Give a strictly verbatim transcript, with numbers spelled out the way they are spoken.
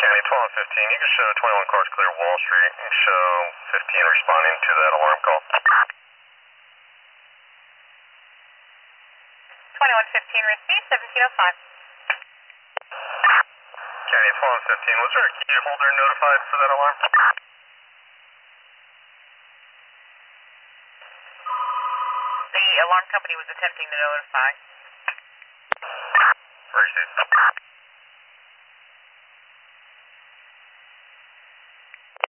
County twelve fifteen, you can show twenty-one cars clear Wall Street. You can show fifteen responding to that alarm call. twenty-one fifteen, receive seventeen oh five. County twelve fifteen, was there a key holder notified for that alarm? The alarm company was attempting to notify. Received.